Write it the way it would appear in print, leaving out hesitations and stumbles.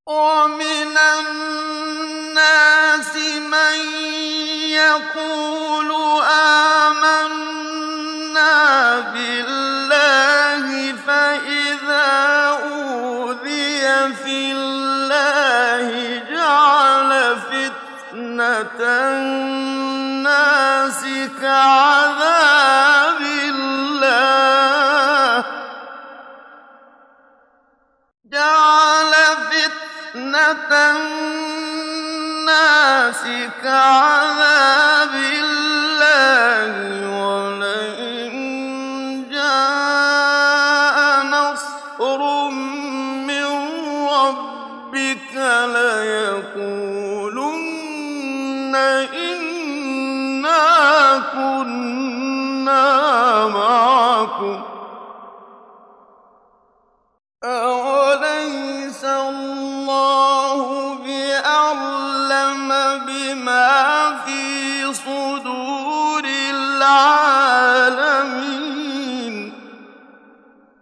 وَمِنَ النَّاسِ مَن يَقُولُ آمَنَّا بِاللَّهِ فَإِذَا أُوذِيَ فِي اللَّهِ جَعَلَ فِتْنَةَ النَّاسِ كَعَذَابِ اللَّهِ وَلَئِن جَاءَ نَصْرٌ مِّن رَّبِّكَ لَيَقُولُنَّ إِنَّا كُنَّا مَعَكُمْ ۚ أَوَلَيْسَ اللَّهُ بِأَعْلَمَ بِمَا فِي صُدُورِ الْعَالَمِينَ